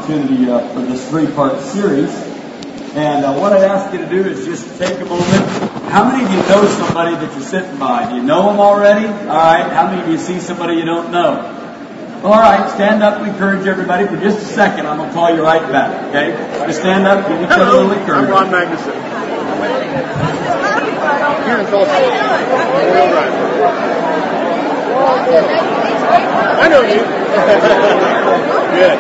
opportunity for this three-part series. And what I'd ask you to do is just take a moment. How many of you know somebody that you're sitting by? Do you know them already? All right. How many of you see somebody you don't know? All right. Stand up and encourage everybody for just a second. I'm going to call you right back. Okay? Just stand up, give each other a little encouragement. I'm Ron Magnuson. Here in Tulsa. I know you. Good.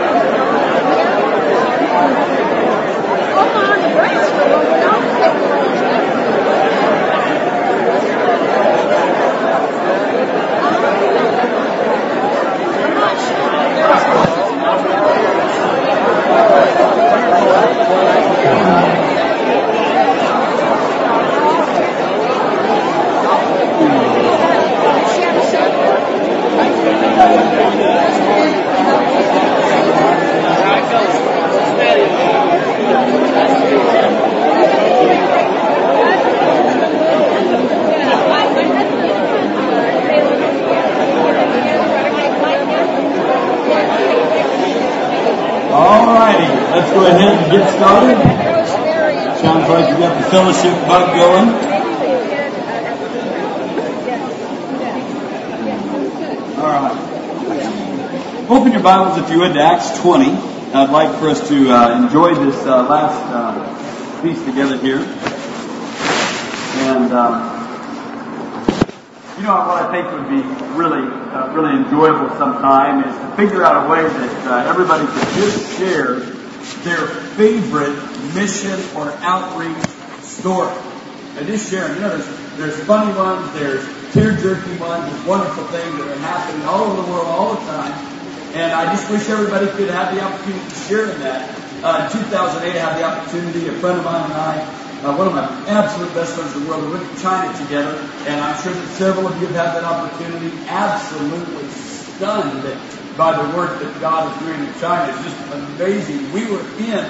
Let's go ahead and get started. Sounds like you got the fellowship bug going. All right. Open your Bibles, if you would, to Acts 20. I'd like for us to enjoy this last piece together here. And what I think would be really enjoyable sometime is to figure out a way that everybody could just share their favorite mission or outreach story. And just sharing, there's funny ones, there's tear-jerking ones, there's wonderful things that are happening all over the world all the time. And I just wish everybody could have the opportunity to share in that. In 2008, I had the opportunity, a friend of mine and I, one of my absolute best friends in the world, we went to China together, and I'm sure that several of you have had that opportunity, absolutely stunned by the work that God is doing in China. It's just amazing. We were in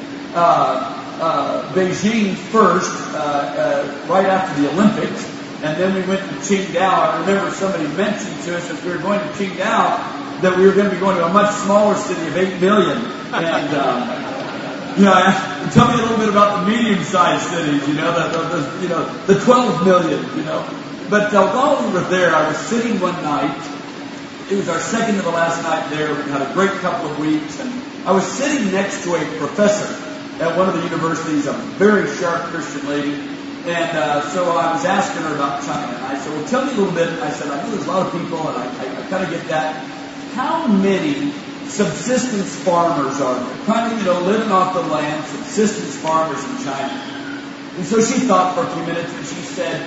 Beijing first, right after the Olympics, and then we went to Qingdao. I remember somebody mentioned to us as we were going to Qingdao that we were going to be going to a much smaller city of 8 million. And, tell me a little bit about the medium-sized cities, the 12 million, But while we were there, I was sitting one night. It was our second to the last night there. We had a great couple of weeks, and I was sitting next to a professor at one of the universities, a very sharp Christian lady, and so I was asking her about China, and I said, well, tell me a little bit. I said, I know there's a lot of people, and I kind of get that. How many subsistence farmers are there? Kind of, living off the land, subsistence farmers in China. And so she thought for a few minutes, and she said,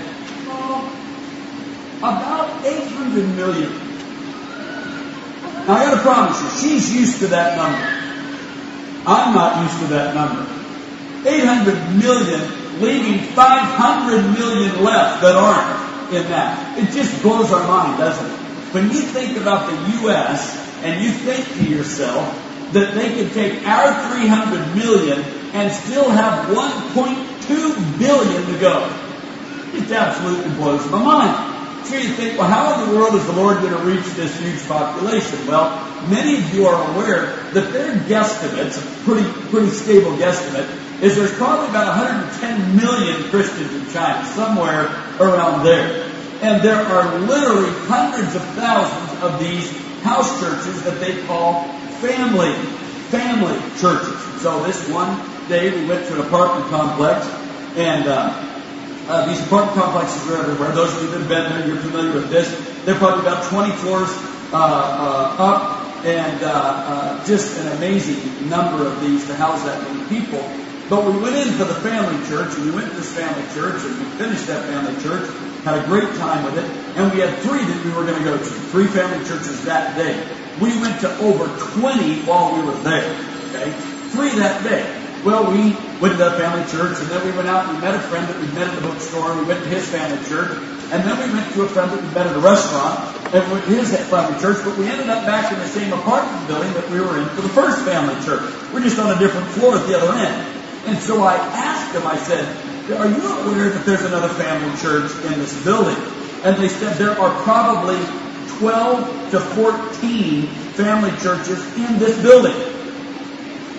about 800 million. Now, I got to promise you, she's used to that number. I'm not used to that number. 800 million, leaving 500 million left that aren't in that. It just blows our mind, doesn't it? When you think about the U.S., and you think to yourself that they could take our 300 million and still have 1.2 billion to go. It absolutely blows my mind. So you think, well, how in the world is the Lord going to reach this huge population? Well, many of you are aware that their guesstimates, a pretty stable guesstimate, is there's probably about 110 million Christians in China, somewhere around there. And there are literally hundreds of thousands of these house churches that they call family churches. So this one day we went to an apartment complex, and these apartment complexes are everywhere. Those of you that have been there, you're familiar with this. They're probably about 20 floors up, and just an amazing number of these to house that many people. But we went in for the family church, and we went to this family church, and we finished that family church, had a great time with it, and we had 3 that we were going to go to, 3 family churches that day. We went to over 20 while we were there, okay? 3 that day. Well, we went to that family church, and then we went out and we met a friend that we met at the bookstore, and we went to his family church, and then we went to a friend that we met at a restaurant, and went to his family church, but we ended up back in the same apartment building that we were in for the first family church. We're just on a different floor at the other end. And so I asked them, I said, are you aware that there's another family church in this building? And they said there are probably 12 to 14 family churches in this building.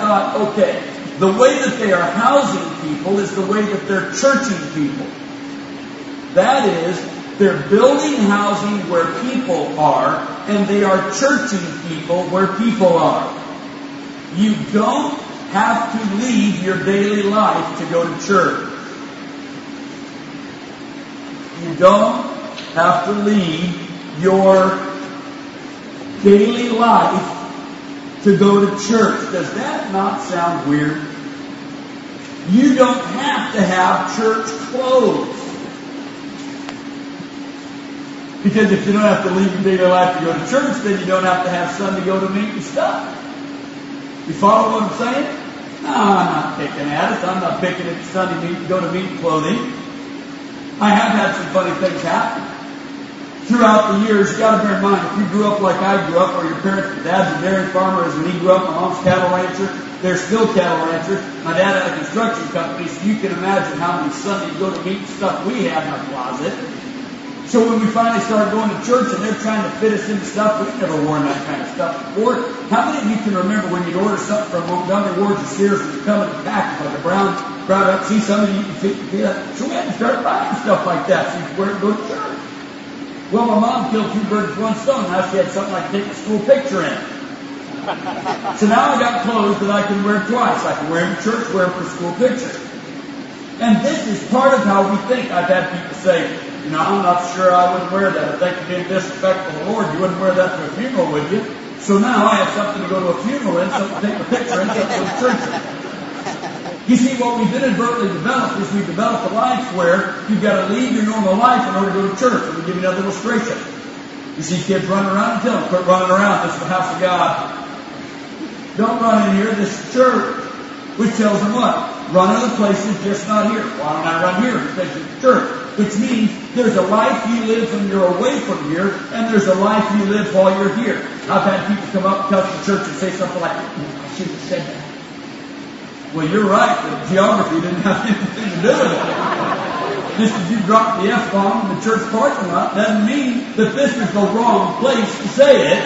thought, okay, the way that they are housing people is the way that they're churching people. That is, they're building housing where people are, and they are churching people where people are. You don't have to leave your daily life to go to church. You don't have to leave your daily life to go to church. Does that not sound weird? You don't have to have church clothes. Because if you don't have to leave your daily life to go to church, then you don't have to have Sunday go to meet and stuff. You follow what I'm saying? No, I'm not picking at it. I'm not picking at Sunday meet, go to meet clothing. I have had some funny things happen. Throughout the years, you got to bear in mind, if you grew up like I grew up, or your parents, your dad's a dairy farmer, as when he grew up, my mom's cattle rancher, they're still cattle ranchers. My dad had a construction company, so you can imagine how many Sunday go to meet stuff we had in our closet. So when we finally started going to church and they're trying to fit us into stuff, we've never worn that kind of stuff before. How many of you can remember when you'd order something from Montgomery Ward's or Sears and you come in a package like a brown up? See, some of you can feel that. So we had to start buying stuff like that so you could wear it and go to church. Well, my mom killed 2 birds with 1 stone. Now she had something I could take a school picture in. So now I got clothes that I can wear twice. I can wear them to church, wear them for a school picture. And this is part of how we think. I've had people say, you know, I'm not sure I wouldn't wear that. I think you're being disrespectful to the Lord. You wouldn't wear that to a funeral, would you? So now I have something to go to a funeral in, something to take a picture in, something to go to church in. You see, what we've inadvertently developed is we've developed a life where you've got to leave your normal life in order to go to church. And we give you another illustration. You see kids running around and tell them, quit running around. This is the house of God. Don't run in here. This is church. Which tells them what? Run other places, just not here. Why don't I run here? Because it's church. Which means there's a life you live when you're away from here, and there's a life you live while you're here. I've had people come up and come to church and say something like, I should have said that. Well, you're right. The geography didn't have anything to do with it. Just as you dropped the F-bomb in the church parking lot doesn't mean that this is the wrong place to say it.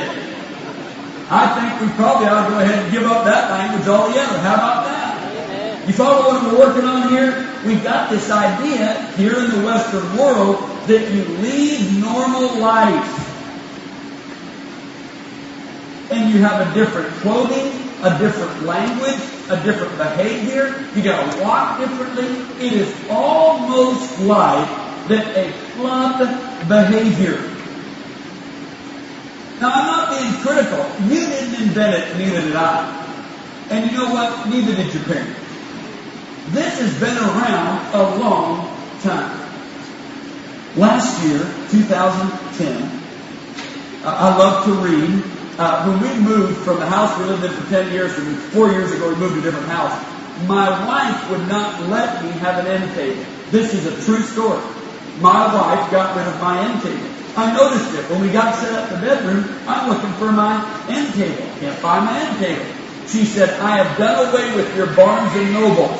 I think we probably ought to go ahead and give up that language altogether. How about that? You follow what we're working on here? We've got this idea here in the Western world that you lead normal life and you have a different clothing, a different language, a different behavior. You got to walk differently. It is almost like that a club behavior. Now, I'm not being critical. You didn't invent it, neither did I. And you know what? Neither did your parents. This has been around a long time. Last year, 2010, I love to read. When we moved from the house we lived in for 10 years, and 4 years ago we moved to a different house, my wife would not let me have an end table. This is a true story. My wife got rid of my end table. I noticed it. When we got set up in the bedroom, I'm looking for my end table. Can't find my end table. She said, I have done away with your Barnes and Noble.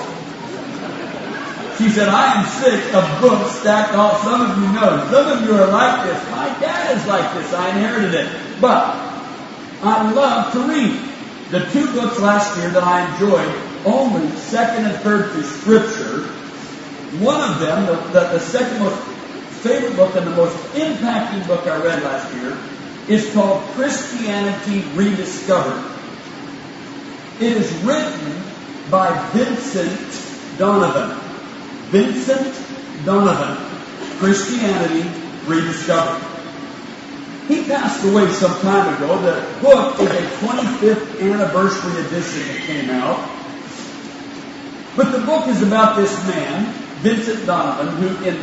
She said, I am sick of books stacked all. Some of you know. Some of you are like this. My dad is like this. I inherited it. But I love to read. The 2 books last year that I enjoyed, only 2nd and 3rd through Scripture. One of them, the second most favorite book and the most impacting book I read last year, is called Christianity Rediscovered. It is written by Vincent Donovan. Vincent Donovan, Christianity Rediscovered. He passed away some time ago. The book is a 25th anniversary edition that came out. But the book is about this man, Vincent Donovan, who in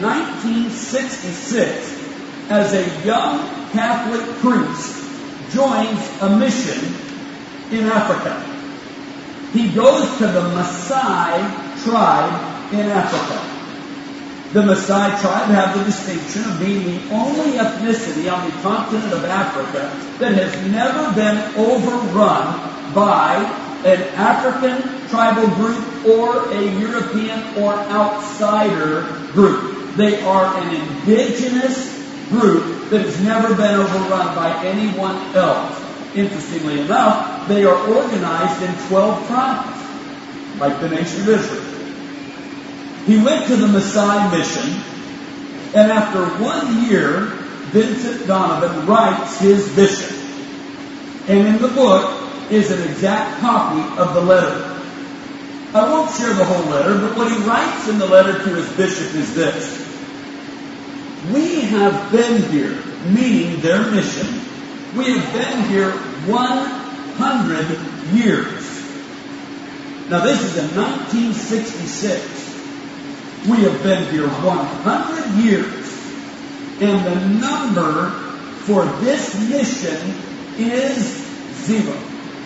1966, as a young Catholic priest, joins a mission in Africa. He goes to the Maasai tribe in Africa. The Maasai tribe have the distinction of being the only ethnicity on the continent of Africa that has never been overrun by an African tribal group or a European or outsider group. They are an indigenous group that has never been overrun by anyone else. Interestingly enough, they are organized in 12 tribes, like the nation of Israel. He went to the Messiah mission, and after 1 year, Vincent Donovan writes his vision. And in the book is an exact copy of the letter. I won't share the whole letter, but what he writes in the letter to his bishop is this. We have been here, meaning their mission. We have been here 100 years. Now this is in 1966. We have been here 100 years. And the number for this mission is 0.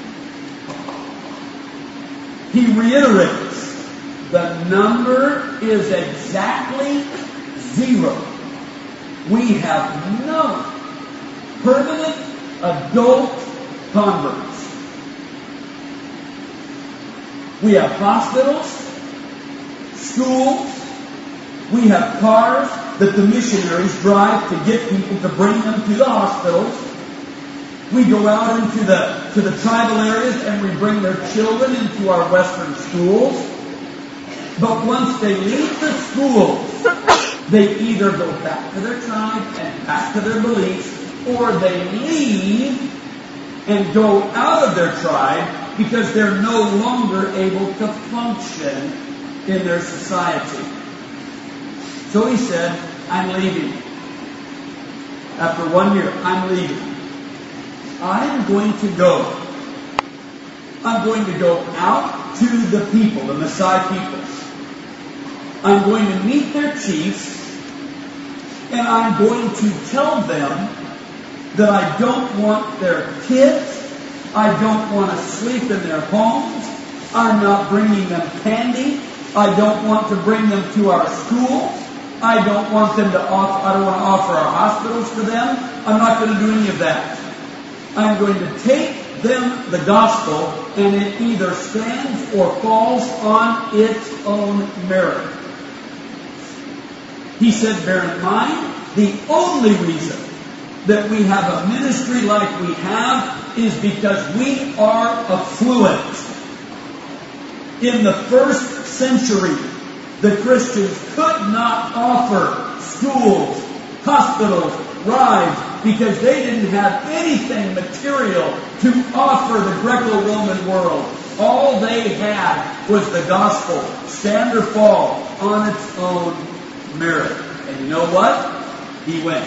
He reiterates, the number is exactly 0. We have no permanent adult converts. We have hospitals, schools, we have cars that the missionaries drive to get people to bring them to the hospitals. We go out into the tribal areas and we bring their children into our Western schools. But once they leave the schools, they either go back to their tribe and back to their beliefs, or they leave and go out of their tribe because they're no longer able to function in their society. So he said, I'm leaving. After 1 year, I'm leaving. I'm going to go. I'm going to go out to the people, the Maasai people. I'm going to meet their chiefs, and I'm going to tell them that I don't want their kids, I don't want to sleep in their homes, I'm not bringing them candy, I don't want to bring them to our schools, I don't want to offer our hospitals to them, I'm not going to do any of that. I'm going to take them the gospel, and it either stands or falls on its own merit. He said, bear in mind, the only reason that we have a ministry like we have is because we are affluent. In the first century, the Christians could not offer schools, hospitals, rides, because they didn't have anything material to offer the Greco-Roman world. All they had was the gospel, stand or fall, on its own merit. And you know what? He went.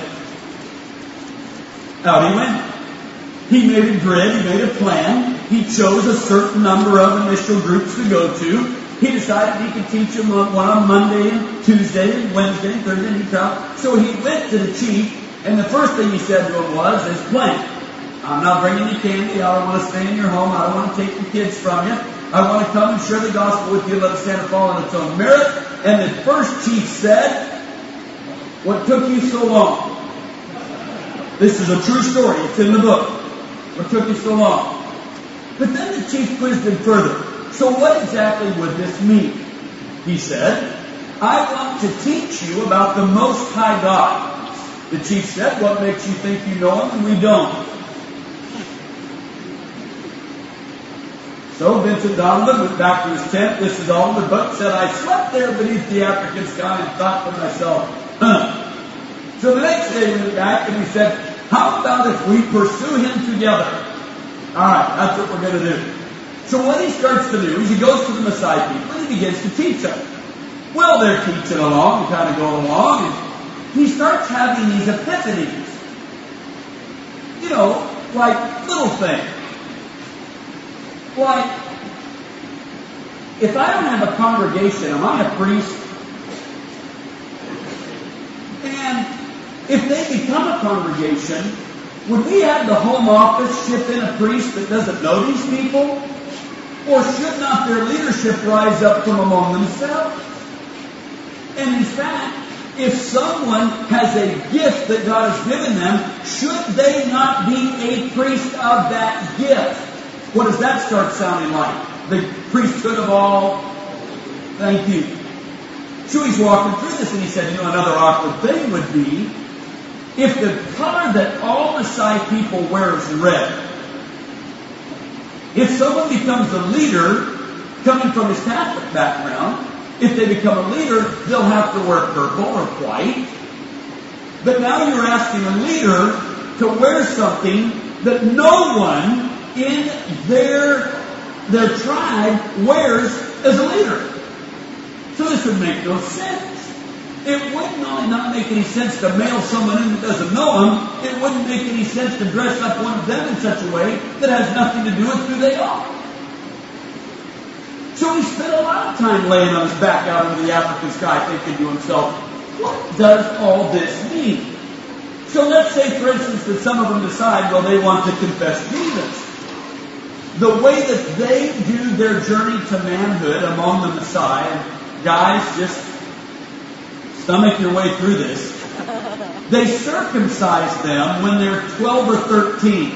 Out he went. He made a grid, he made a plan. He chose a certain number of initial groups to go to. He decided he could teach them one on Monday and Tuesday and Wednesday and Thursday and so he went to the chief, and the first thing he said to him was, this plan. I'm not bringing you candy. I don't want to stay in your home. I don't want to take the kids from you. I want to come and share the gospel with you. Let it stand or fall on its own merit. And the first chief said, what took you so long? This is a true story. It's in the book. What took you so long? But then the chief quizzed him further. So what exactly would this mean? He said, I want to teach you about the Most High God. The chief said, what makes you think you know him and we don't? So Vincent Donovan went back to his tent. This is all in the book. Said, I slept there beneath the African sky and thought to myself, So the next day he went back and he said, how about if we pursue him together? All right, that's what we're going to do. So what he starts to do is he goes to the Maasai people and he begins to teach them. Well, they're teaching along, kind of going along, and he starts having these epiphanies. You know, like little things. Like, if I don't have a congregation, am I a priest? And if they become a congregation, would we have the home office ship in a priest that doesn't know these people? Or should not their leadership rise up from among themselves? And in fact, if someone has a gift that God has given them, should they not be a priest of that gift? What does that start sounding like? The priesthood of all? Thank you. So he's walking through this and he said, another awkward thing would be if the color that all Maasai people wear is red, If someone becomes a leader, coming from his Catholic background, if they become a leader, they'll have to wear purple or white. But now you're asking a leader to wear something that no one in their tribe wears as a leader. So this would make no sense. It would not make any sense to mail someone in that doesn't know them. It wouldn't make any sense to dress up one of them in such a way that has nothing to do with who they are. So he spent a lot of time laying on his back out into the African sky thinking to himself, what does all this mean? So let's say, for instance, that some of them decide, well, they want to confess Jesus. The way that they do their journey to manhood among the Messiah, and guys, just stomach your way through this. They circumcise them when they're 12 or 13.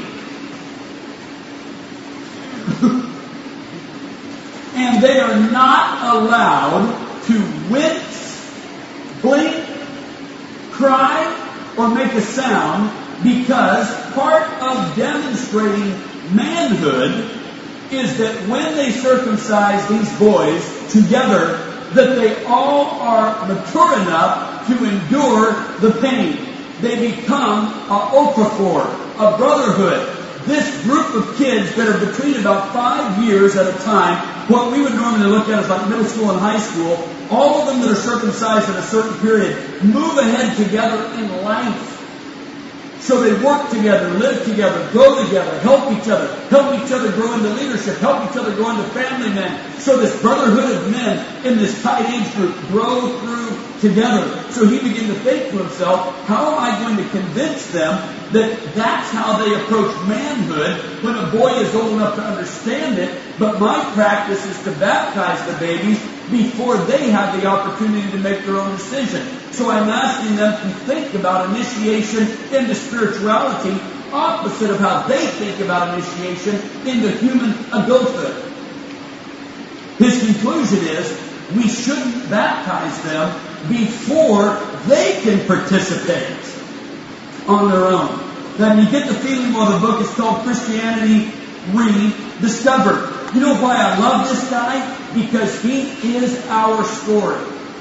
And they are not allowed to wince, blink, cry, or make a sound, because part of demonstrating manhood is that when they circumcise these boys together, that they all are mature enough to endure the pain. They become a okafor, a brotherhood. This group of kids that are between about 5 years at a time, what we would normally look at as like middle school and high school, all of them that are circumcised in a certain period move ahead together in life. So they work together, live together, go together, help each other grow into leadership, help each other grow into family men. So this brotherhood of men in this tight age group grow through together. So he began to think to himself, how am I going to convince them that that's how they approach manhood when a boy is old enough to understand it, but my practice is to baptize the babies before they have the opportunity to make their own decision. So I'm asking them to think about initiation into spirituality opposite of how they think about initiation into human adulthood. His conclusion is, we shouldn't baptize them before they can participate on their own. Now you get the feeling why the book is called Christianity Rediscovered. You know why I love this guy? Because he is our story.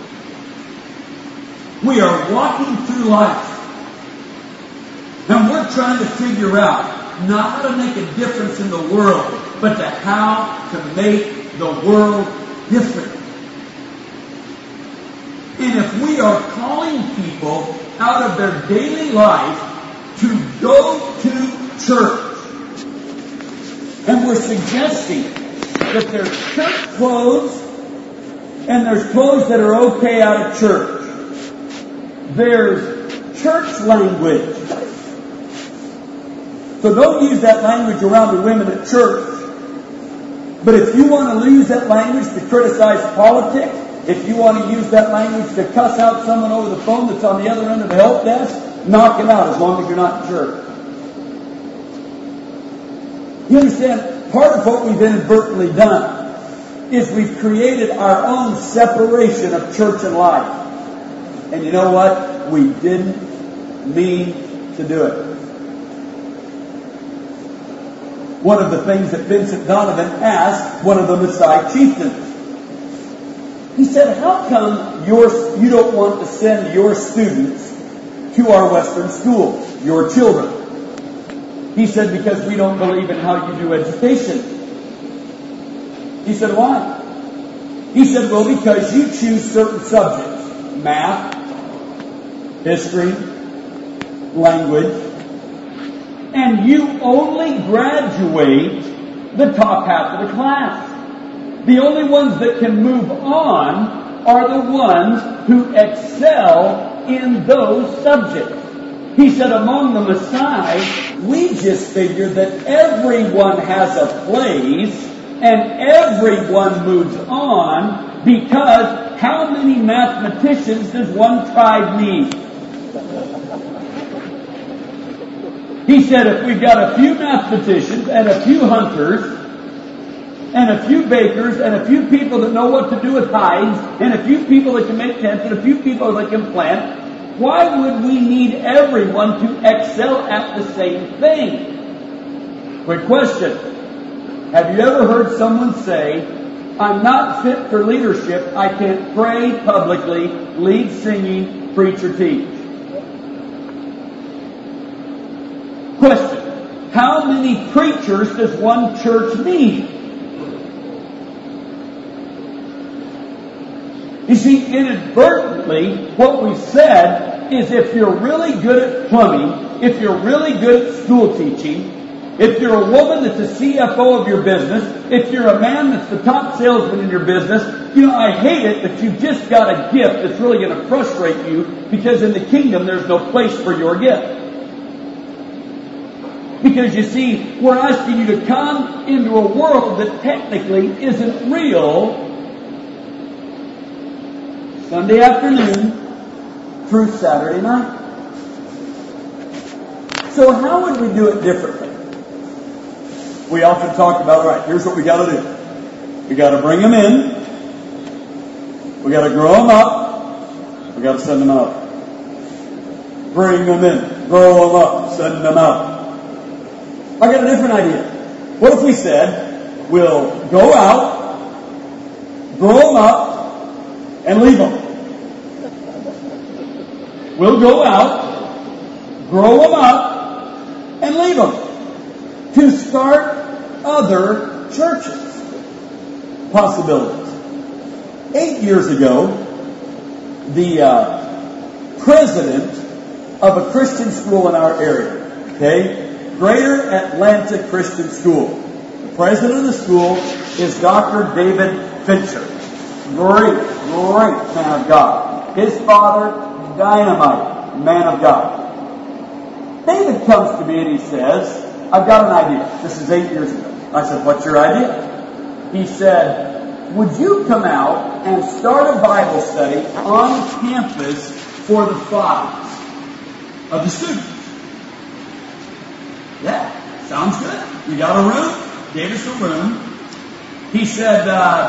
We are walking through life, and we're trying to figure out not how to make a difference in the world, but to how to make the world different. And if we are calling people out of their daily life to go to church, and we're suggesting that there's church clothes and there's clothes that are okay out of church. There's church language. So don't use that language around the women at church. But if you want to use that language to criticize politics, if you want to use that language to cuss out someone over the phone that's on the other end of the help desk, knock him out as long as you're not in church. You understand? Part of what we've inadvertently done is we've created our own separation of church and life. And you know what? We didn't mean to do it. One of the things that Vincent Donovan asked one of the Maasai chieftains, he said, how come you don't want to send your students to our Western schools, your children? He said, because we don't believe in how you do education. He said, why? He said, well, because you choose certain subjects. Math, history, language, and you only graduate the top half of the class. The only ones that can move on are the ones who excel in those subjects. He said, among the Maasai, we just figured that everyone has a place and everyone moves on, because how many mathematicians does one tribe need? He said, if we've got a few mathematicians and a few hunters and a few bakers and a few people that know what to do with hides and a few people that can make tents and a few people that can plant, why would we need everyone to excel at the same thing? Quick question. Have you ever heard someone say, I'm not fit for leadership, I can't pray publicly, lead singing, preach or teach? Question, how many preachers does one church need? You see, inadvertently, what we said is if you're really good at plumbing, if you're really good at school teaching, if you're a woman that's the CFO of your business, if you're a man that's the top salesman in your business, I hate it that you've just got a gift that's really going to frustrate you, because in the kingdom there's no place for your gift. Because you see, we're asking you to come into a world that technically isn't real Sunday afternoon through Saturday night. So how would we do it differently? We often talk about, all right, here's what we got to do. We got to bring them in. We got to grow them up. We got to send them out. Bring them in. Grow them up. Send them out. I got a different idea. What if we said, we'll go out, grow them up, and leave them. We'll go out, grow them up, and leave them to start other churches. Possibilities. 8 years ago, the president of a Christian school in our area, Greater Atlanta Christian School. The president of the school is Dr. David Fincher. Great man of God. His father, dynamite man of God. David comes to me and he says, I've got an idea. This is 8 years ago. I said, what's your idea? He said, would you come out and start a Bible study on campus for the fathers of the students? Yeah, sounds good. We got a room. Gave us a room. He said,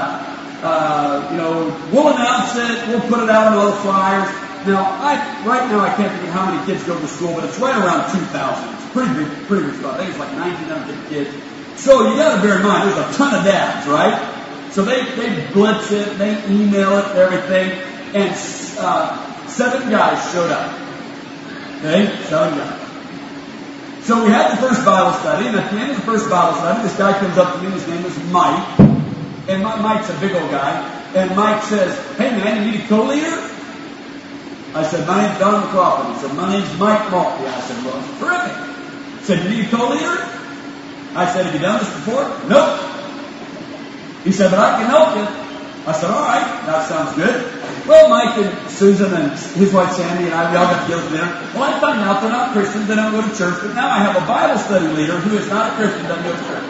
we'll announce it. We'll put it out on all the flyers. Now, right now I can't think of how many kids go to school, but it's right around 2,000. It's pretty big spot. I think it's like 1,900 kids. So you got to bear in mind, there's a ton of dads, right? So they blitz it, they email it, everything, and 7 guys showed up. Okay, 7 guys. So we had the first Bible study, and at the end of the first Bible study, this guy comes up to me, his name is Mike, and Mike's a big old guy, and Mike says, hey man, you need a co-leader? I said, my name's Don McLaughlin. He said, my name's Mike Maltby. I said, well, terrific. He said, you need a co-leader? I said, have you done this before? Nope. He said, but I can help you. I said, all right, that sounds good. Well, Mike and Susan and his wife Sandy and I, we all got together for dinner. Well, I found out they're not Christians, they don't go to church, but now I have a Bible study leader who is not a Christian, doesn't go to church.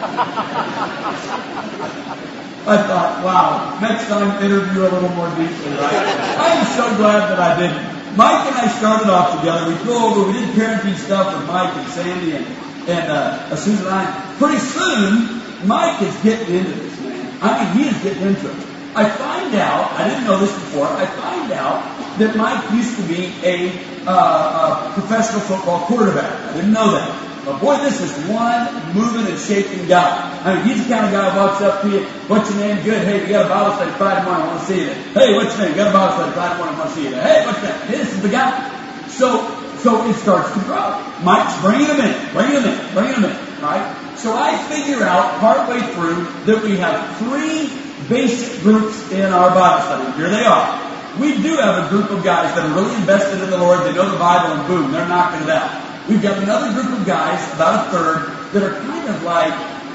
I thought, wow, next time interview a little more deeply, right? I am so glad that I didn't. Mike and I started off together. We did parenting stuff with Mike and Sandy and Susan and I. Pretty soon, Mike is getting into this, man. I mean, he is getting into it. I find out, I didn't know this before, I find out that Mike used to be a professional football quarterback. I didn't know that. But boy, this is one moving and shaking guy. I mean, he's the kind of guy who walks up to you, what's your name? Good. Hey, we got a Bible study Friday morning, I want to see you there. Hey, what's your name? Got a Bible study Friday morning, I want to see you there. Hey, what's that? This is the guy. So it starts to grow. Mike's bringing him in, right? So I figure out partway through that we have 3 basic groups in our Bible study. Here they are. We do have a group of guys that are really invested in the Lord. They know the Bible, and boom, they're knocking it out. We've got another group of guys, about a third, that are kind of like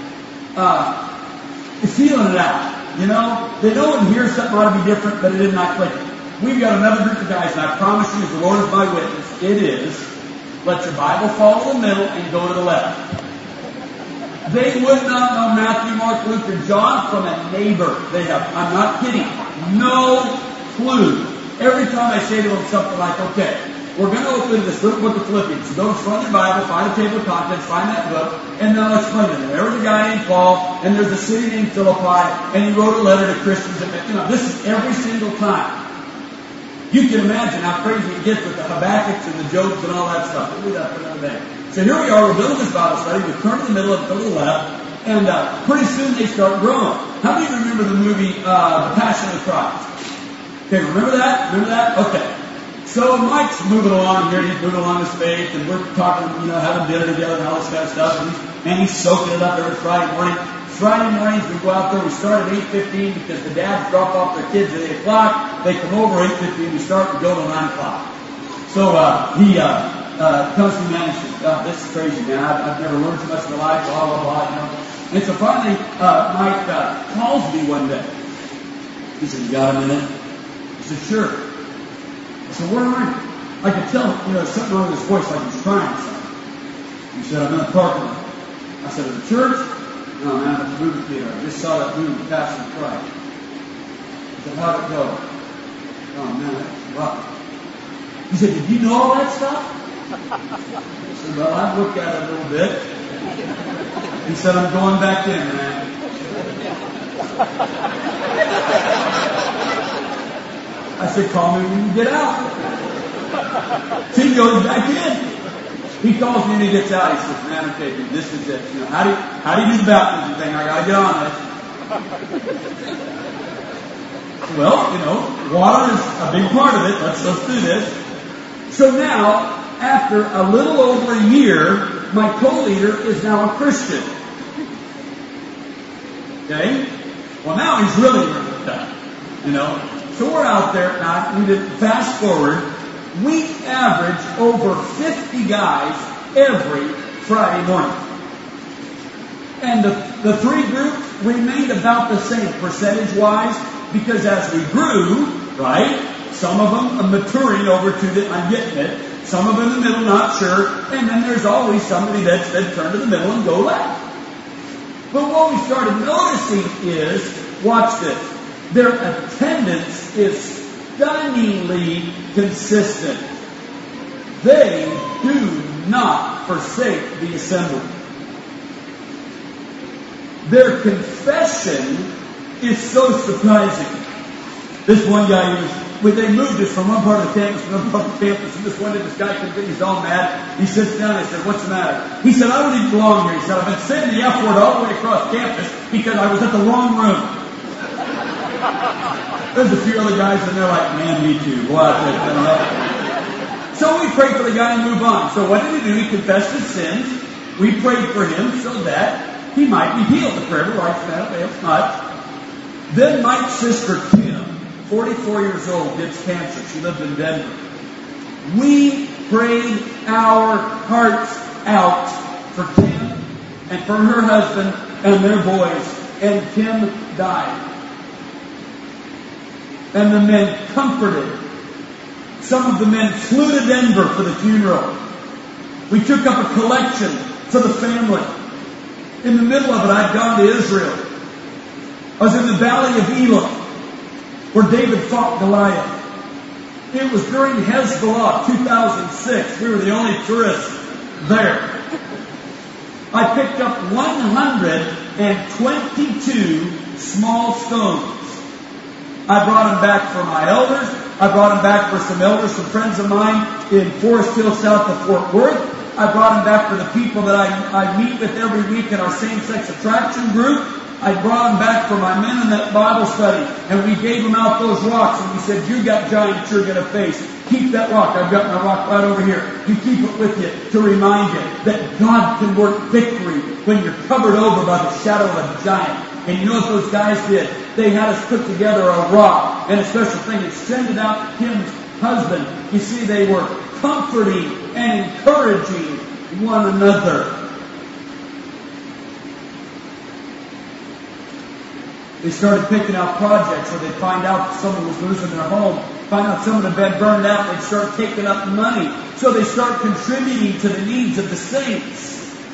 feeling it out. You know, they know and hear something ought to be different, but it is not clicking. We've got another group of guys, and I promise you, as the Lord is my witness, it is, let your Bible fall in the middle and go to the left. They would not know Matthew, Mark, Luke, or John from a neighbor. They have, I'm not kidding, no clue. Every time I say to them something like, okay, we're going to open this little book of Philippians. So go to the front of your Bible, find a table of contents, find that book, and now let's explain it. There was a guy named Paul, and there's a city named Philippi, and he wrote a letter to Christians. This is every single time. You can imagine how crazy it gets with the Habakkuk's and the Jobs and all that stuff. We'll do that for another day. So here we are, we're building this Bible study. We turn to the middle and go to the left. And pretty soon they start growing. How many of you remember the movie The Passion of the Christ? Okay, remember that? Remember that? Okay. So Mike's moving along here, he's moving along his faith, and we're talking, having dinner together and all this kind of stuff, and he's soaking it up every Friday morning. Friday mornings we go out there, we start at 8:15 because the dads drop off their kids at 8 o'clock, they come over 8:15, we start and go till 9 o'clock. So he comes to me and says, this is crazy, man, I've never learned so much in my life, blah, blah, blah, And so finally, Mike calls me one day. He said, you got a minute? I said, sure. I said, where are you? I could tell, something wrong with his voice, like he's trying something. He said, I'm in the parking lot. I said, at the church? No, man, at the movie theater. I just saw that movie, The Passion of Christ. I said, how'd it go? Oh, man, that's rough. He said, did you know all that stuff? I said, well, I've looked at it a little bit. He said, I'm going back in, man. I said, call me when you get out. So he goes back in. He calls me and he gets out. He says, man, okay, dude, this is it. How do you do the baptism thing? I gotta get on this. Well, water is a big part of it. Let's do this. So now, after a little over a year, my co-leader is now a Christian. Okay? Well, now he's really done. So we're out there, now, we did fast forward, we average over 50 guys every Friday morning. And the three groups remained about the same percentage-wise, because as we grew, right, some of them are maturing over to I'm getting it, some of them in the middle, not sure, and then there's always somebody that turn to the middle and go left. But what we started noticing is, watch this, their attendance is stunningly consistent. They do not forsake the assembly. Their confession is so surprising. This one guy, they moved us from one part of the campus to another part of the campus, and this one day this guy comes in, he's all mad. He sits down and I said, what's the matter? He said, I don't even belong here. He said, I've been saying the F word all the way across campus because I was at the wrong room. There's a few other guys in there like, man, me too. Boy, so we prayed for the guy and move on. So what did he do? He confessed his sins. We prayed for him so that he might be healed. The prayer writes that avails much. Then Mike's sister Kim, 44 years old, gets cancer. She lived in Denver. We prayed our hearts out for Kim and for her husband and their boys. And Kim died. And the men comforted. Some of the men flew to Denver for the funeral. We took up a collection for the family. In the middle of it, I'd gone to Israel. I was in the valley of Elah, where David fought Goliath. It was during Hezbollah 2006. We were the only tourists there. I picked up 122 small stones. I brought them back for my elders. I brought them back for some elders, some friends of mine in Forest Hill, south of Fort Worth. I brought them back for the people that I meet with every week in our same-sex attraction group. I brought them back for my men in that Bible study. And we gave them out those rocks. And we said, you got giants you're going to face. Keep that rock. I've got my rock right over here. You keep it with you to remind you that God can work victory when you're covered over by the shadow of a giant. And you know what those guys did? They had us put together a rock and a special thing and send it out to Kim's husband. You see, they were comforting and encouraging one another. They started picking out projects where they'd find out that someone was losing their home, find out someone had been burned out, they'd start taking up money. So they start contributing to the needs of the saints.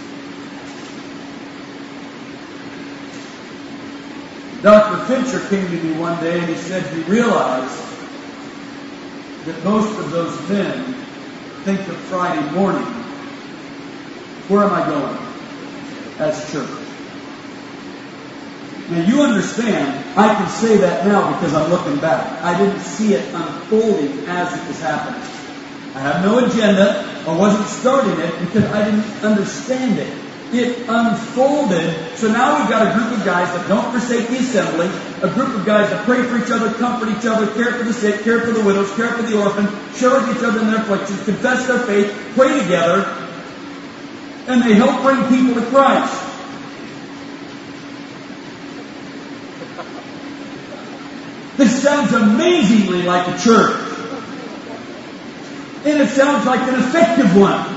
Dr. Fincher came to me one day and he said he realized that most of those men think of Friday morning. Where am I going? As church. Now you understand, I can say that now because I'm looking back. I didn't see it unfolding as it was happening. I have no agenda. I wasn't starting it because I didn't understand it. it unfolded. So now we've got a group of guys that don't forsake the assembly, a group of guys that pray for each other, comfort each other, care for the sick, care for the widows, care for the orphan, share with each other in their afflictions, confess their faith, pray together, and they help bring people to Christ. This sounds amazingly like a church. And it sounds like an effective one.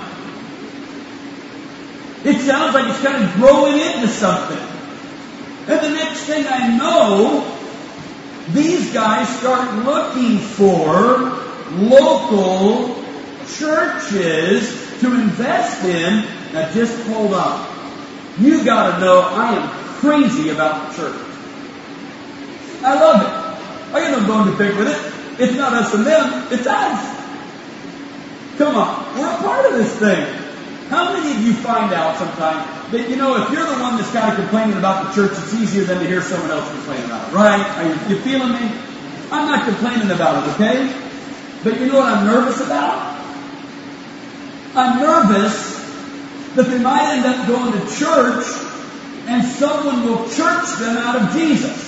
It sounds like it's kind of growing into something. And the next thing I know, these guys start looking for local churches to invest in. Now just hold on. You got to know I am crazy about the church. I love it. I got no bone to pick with it. It's not us and them, it's us. Come on, we're a part of this thing. How many of you find out sometimes that, if you're the one that's kind of complaining about the church, it's easier than to hear someone else complain about it, right? Are you feeling me? I'm not complaining about it, okay? But you know what I'm nervous about? I'm nervous that they might end up going to church and someone will church them out of Jesus.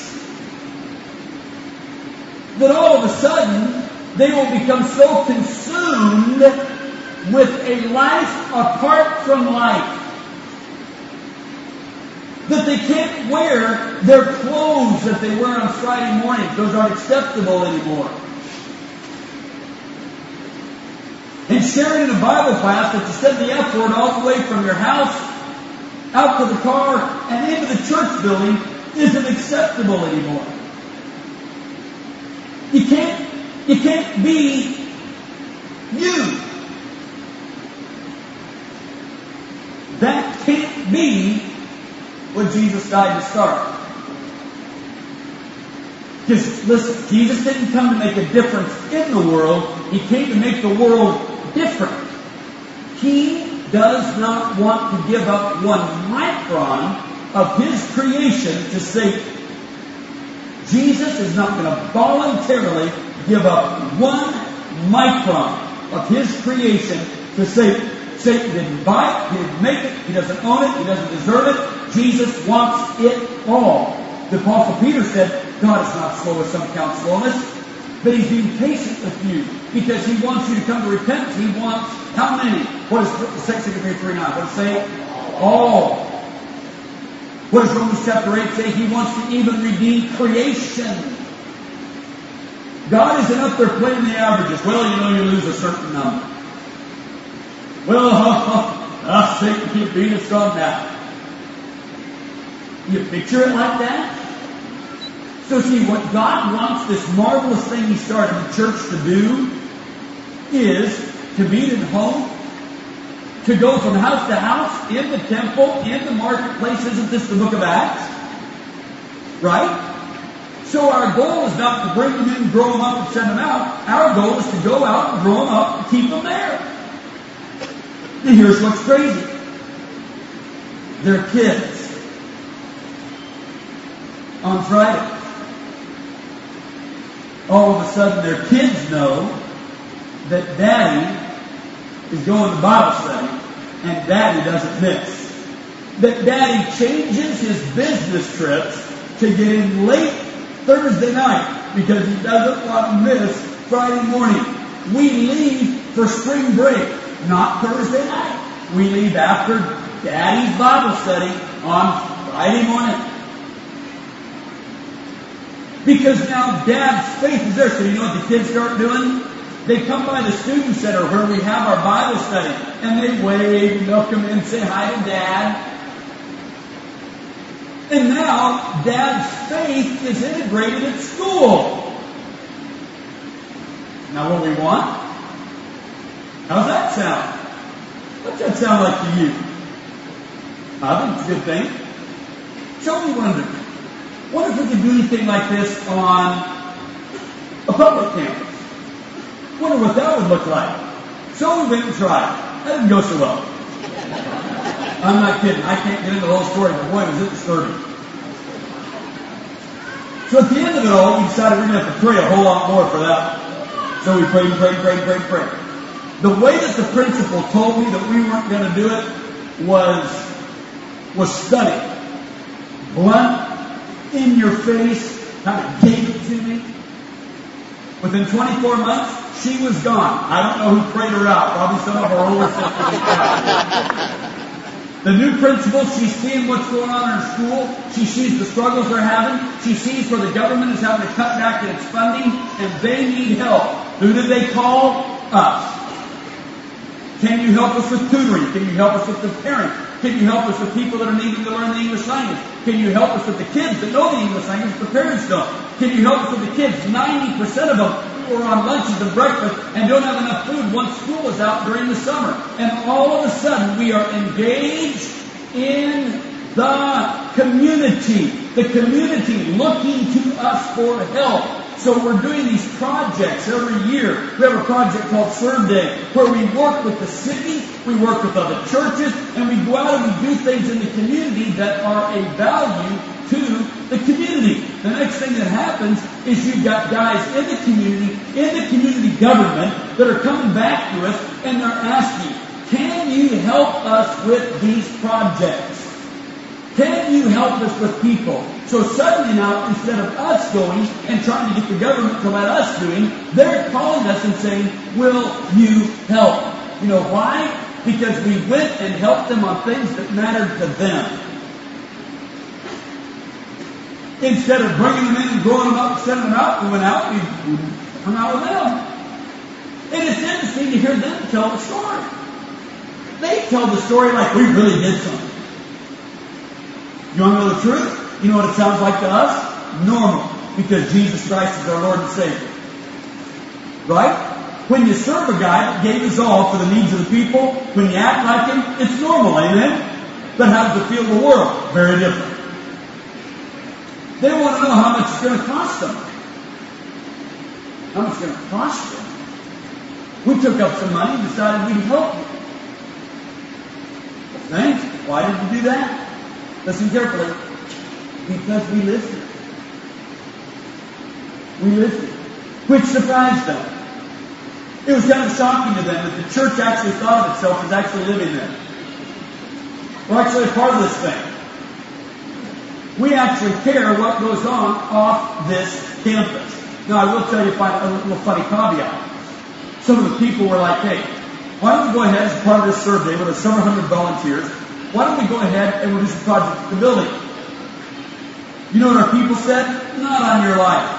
That all of a sudden, they will become so consumed with a life apart from life that they can't wear their clothes that they wear on Friday mornings. Those aren't acceptable anymore. And sharing in a Bible class that you said the F word all the way from your house out to the car and into the church building isn't acceptable anymore. You can't be you. That can't be what Jesus died to start. Because listen, Jesus didn't come to make a difference in the world. He came to make the world different. He does not want to give up 1 micron of His creation to Satan. Jesus is not going to voluntarily give up 1 micron of His creation to Satan. Satan didn't buy it, he didn't make it, he doesn't own it, he doesn't deserve it. Jesus wants it all. The Apostle Peter said, God is not slow as some count slowness, but He's being patient with you because He wants you to come to repentance. He wants how many? What does 2 Timothy 3:9? What does it say? All. What does Romans chapter 8 say? He wants to even redeem creation. God isn't up there playing the averages. Well, you lose a certain number. Well, Satan keep beating us on that. You picture it like that? So see, what God wants this marvelous thing He started the church to do is to meet in home, to go from house to house, in the temple, in the marketplace. Isn't this the book of Acts? Right? So our goal is not to bring them in, grow them up, and send them out. Our goal is to go out and grow them up and keep them there. And here's what's crazy. They're kids. On Friday. All of a sudden their kids know that Daddy is going to Bible study and Daddy doesn't miss. That Daddy changes his business trips to get in late Thursday night because he doesn't want to miss Friday morning. We leave for spring break, not Thursday night. We leave after Daddy's Bible study on Friday morning. Because now Dad's faith is there. So you know what the kids start doing? They come by the student center where we have our Bible study. And they wave and they'll come in and say hi to Dad. And now Dad's faith is integrated at school. Now what we want? How's that sound? What's that sound like to you? I think it's a good thing. So we wonder, what if we could do anything like this on a public campus? Wonder what that would look like. So we went and tried. That didn't go so well. I'm not kidding. I can't get into the whole story, but boy, was it disturbing. So at the end of it all, we decided we're going to have to pray a whole lot more for that. So we prayed. The way that the principal told me that we weren't going to do it was was stunning. Blunt, in your face, kind of gave it to me. Within 24 months, she was gone. I don't know who prayed her out. Probably some of our older sisters. The new principal, she's seeing what's going on in her school. She sees the struggles they're having. She sees where the government is having to cut back in its funding, and they need help. Who do they call? Us. Can you help us with tutoring? Can you help us with the parents? Can you help us with people that are needing to learn the English language? Can you help us with the kids that know the English language, but the parents don't? Can you help us with the kids? 90% of them who are on lunches and breakfast and don't have enough food once school is out during the summer. And all of a sudden we are engaged in the community. The community looking to us for help. So we're doing these projects every year. We have a project called Serve Day, where we work with the city, we work with other churches, and we go out and we do things in the community that are a value to the community. The next thing that happens is you've got guys in the community government, that are coming back to us, and they're asking, can you help us with these projects? Can you help us with people? So suddenly now, instead of us going and trying to get the government to let us doing, they're calling us and saying, will you help? You know why? Because we went and helped them on things that mattered to them. Instead of bringing them in and growing them up and sending them out, we went out and we hung out with them. And it's interesting to hear them tell the story. They tell the story like we really did something. You want to know the truth? You know what it sounds like to us? Normal. Because Jesus Christ is our Lord and Savior. Right? When you serve a guy that gave his all for the needs of the people, when you act like him, it's normal, amen? But how does it feel in the world? Very different. They want to know how much it's going to cost them. How much it's going to cost them. We took up some money and decided we'd help you. Thanks. Why did we do that? Listen carefully. Because we listened. We listened. Which surprised them. It was kind of shocking to them that the church actually thought of itself as actually living there. We're actually a part of this thing. We actually care what goes on off this campus. Now, I will tell you a little funny caveat. Some of the people were like, hey, why don't we go ahead as part of this survey with several hundred volunteers? Why don't we go ahead and we'll do some projects at the building? You know what our people said? Not on your life.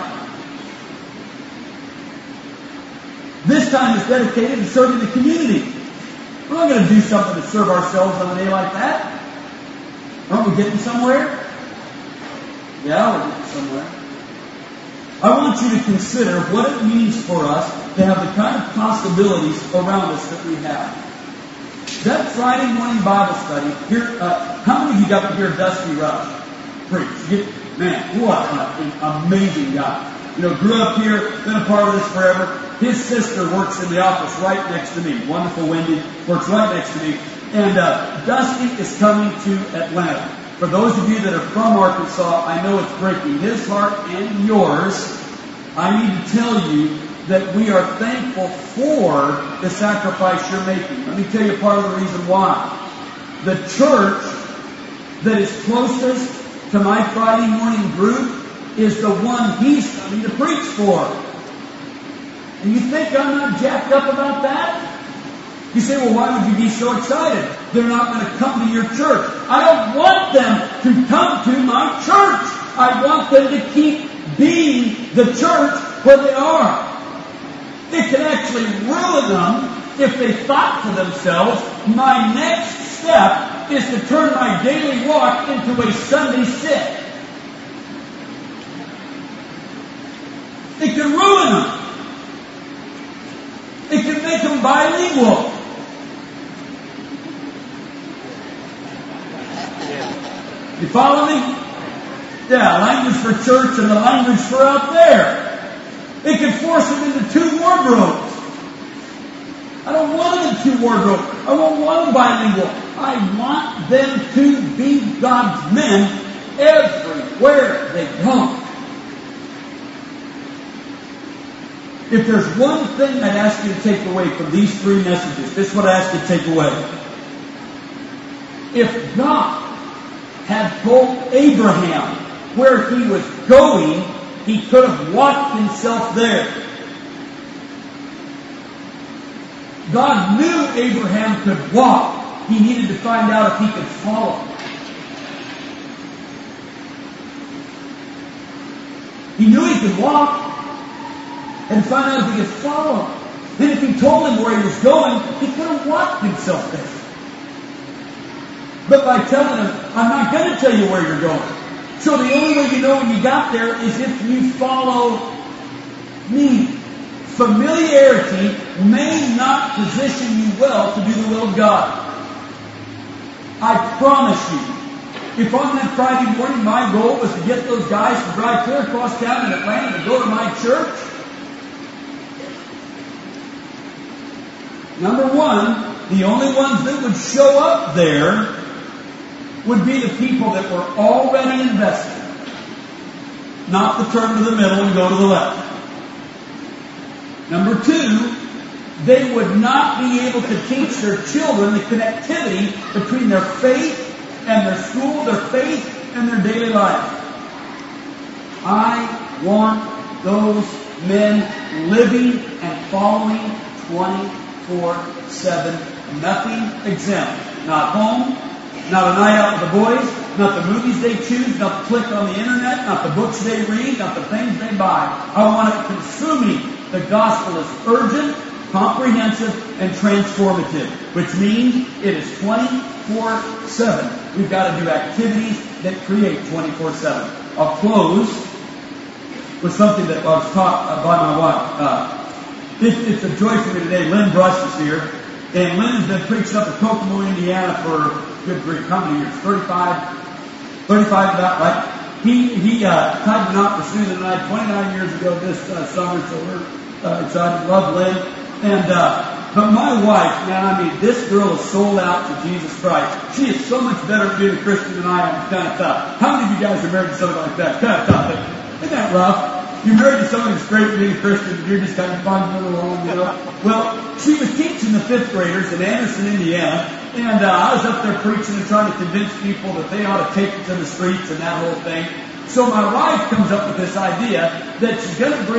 This time is dedicated to serving the community. We're not going to do something to serve ourselves on a day like that. Aren't we getting somewhere? Yeah, we're getting somewhere. I want you to consider what it means for us to have the kind of possibilities around us that we have. That Friday morning Bible study, here, how many of you got to hear Dusty Rush preach? Man, what an amazing guy. You know, grew up here, been a part of this forever. His sister works in the office right next to me. Wonderful Wendy works right next to me. And Dusty is coming to Atlanta. For those of you that are from Arkansas, I know it's breaking his heart and yours. I need to tell you that we are thankful for the sacrifice you're making. Let me tell you part of the reason why. The church that is closest to my Friday morning group is the one he's coming to preach for. And you think I'm not jacked up about that? You say, well, why would you be so excited? They're not going to come to your church. I don't want them to come to my church. I want them to keep being the church where they are. It can actually ruin them if they thought to themselves, my next step is to turn my daily walk into a Sunday sit. It can ruin them. It can make them bilingual. You follow me? Yeah, language for church and the language for out there. It can force them into two wardrobes. I don't want them in two wardrobes. I don't want them bilingual. I want them to be God's men everywhere they go. If there's one thing I'd ask you to take away from these three messages, this is what I ask you to take away. If God had told Abraham where he was going, he could have walked himself there. God knew Abraham could walk. He needed to find out if he could follow. He knew he could walk and find out if he could follow. And if he told him where he was going, he could have walked himself there. But by telling him, I'm not going to tell you where you're going. So the only way you know when you got there is if you follow me. Familiarity may not position you well to do the will of God. I promise you, if on that Friday morning my goal was to get those guys to drive clear across town in Atlanta to go to my church, number one, the only ones that would show up there would be the people that were already invested. Not the turn to the middle and go to the left. Number two, they would not be able to teach their children the connectivity between their faith and their school, their faith and their daily life. I want those men living and following 24/7. Nothing exempt. Not home, not a night out with the boys, not the movies they choose, not the click on the internet, not the books they read, not the things they buy. I want it consuming. The gospel is urgent, comprehensive, and transformative, which means it is 24/7. We've got to do activities that create 24/7. I'll close with something that I was taught by my wife. It's a joy for me today. Lynn Brush is here. And Lynn has been preaching up in Kokomo, Indiana for, good grief, how many years? 35 about, right? He tied the knot for Susan and I 29 years ago this summer, so we're excited. Love Lynn. And, but my wife, man, I mean, this girl is sold out to Jesus Christ. She is so much better at being a Christian than I am. It's kind of tough. How many of you guys are married to somebody like that? Kind of tough. Isn't that rough? You're married to someone who's great at being a Christian, and you're just kind of following along, you know. Well, she was teaching the 5th graders in Anderson, Indiana, and I was up there preaching and trying to convince people that they ought to take it to the streets and that whole thing. So my wife comes up with this idea that she's going to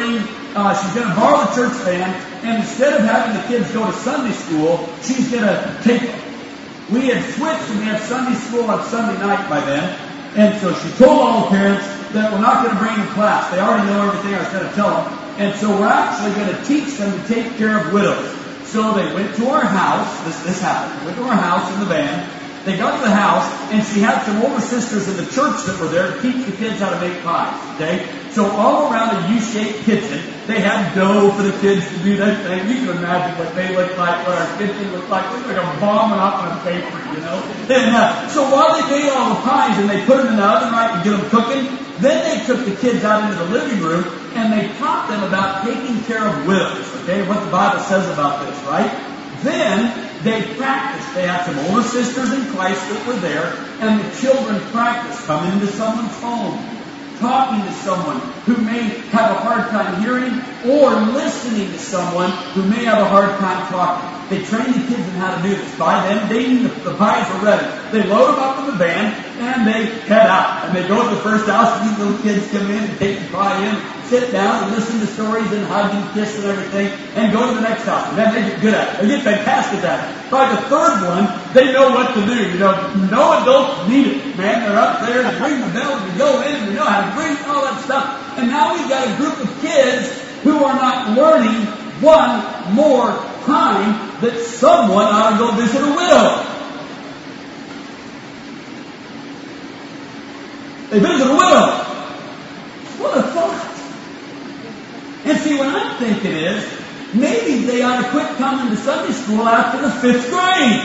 borrow the church van, and instead of having the kids go to Sunday school, she's going to take them. We had switched, and we had Sunday school on Sunday night by then, and so she told all the parents that we're not going to bring them to class. They already know everything I was going to tell them. And so we're actually going to teach them to take care of widows. So they went to our house. This happened. They went to our house in the van. They got to the house, and she had some older sisters in the church that were there to teach the kids how to make pies. Okay? So all around a U-shaped kitchen, they had dough for the kids to do that thing. You can imagine what they looked like, what our kitchen looked like. It looked like a bomb went off in a paper, you know? And so while they made all the pies and they put them in the oven, right, to get them cooking, then they took the kids out into the living room and they taught them about taking care of widows. Okay? What the Bible says about this, right? Then they practiced. They had some older sisters in Christ that were there, and the children practiced coming into someone's home, talking to someone who may have a hard time hearing, or listening to someone who may have a hard time talking. They trained the kids in how to do this. By then, they knew the pies were ready. They load them up in the van, and they head out. And they go to the first house, and these little kids come in and take the pie in, sit down and listen to stories and hug and kiss and everything, and go to the next house. And then they get good at it. They get fantastic at it. By the third one, they know what to do. You know, no adults need it, man. They're up there, they ring the bell, and they go in, and they know how to ring, all that stuff. And now we've got a group of kids who are not learning one more time that someone ought to go visit a widow. They visit a widow. What a thought. And see, what I'm thinking is, maybe they ought to quit coming to Sunday school after the 5th grade.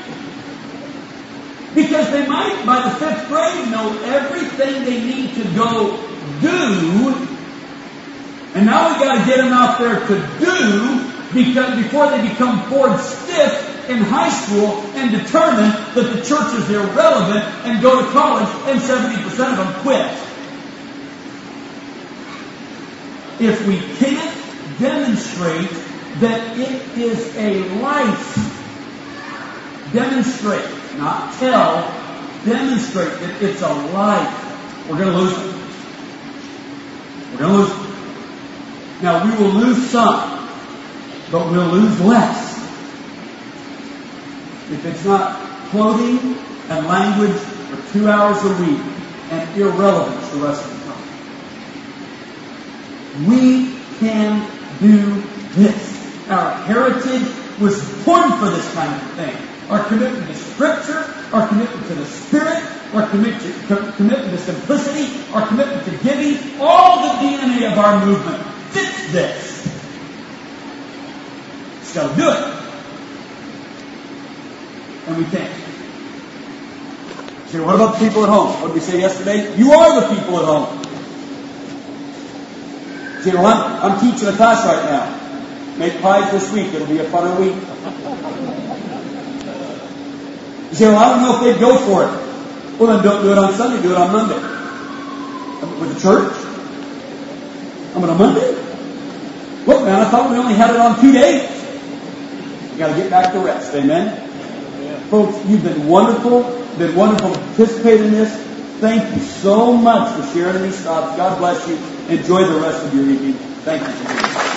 Because they might, by the 5th grade, know everything they need to go do. And now we've got to get them out there to do, because before they become bored stiff in high school and determine that the church is irrelevant and go to college and 70% of them quit. If we can't demonstrate that it is a life, demonstrate, not tell, demonstrate that it's alive, we're going to lose them. We're going to lose them. Now, we will lose some, but we'll lose less if it's not clothing and language for 2 hours a week and irrelevance the rest of the time. We can do this. Our heritage was born for this kind of thing. Our commitment to Scripture, our commitment to the Spirit, our commitment to simplicity, our commitment to giving, all the DNA of our movement fits this. It's got to do it. And we can't. So what about the people at home? What did we say yesterday? You are the people at home. See, well, I'm teaching a class right now. Make pies this week. It'll be a funner week. You say, well, I don't know if they'd go for it. Well, then don't do it on Sunday. Do it on Monday. With the church? I'm on a Monday? Look, man, I thought we only had it on 2 days. You got to get back to rest. Amen? Yeah. Folks, you've been wonderful. Been wonderful to participate in this. Thank you so much for sharing these thoughts. God bless you. Enjoy the rest of your evening. Thank you for being here.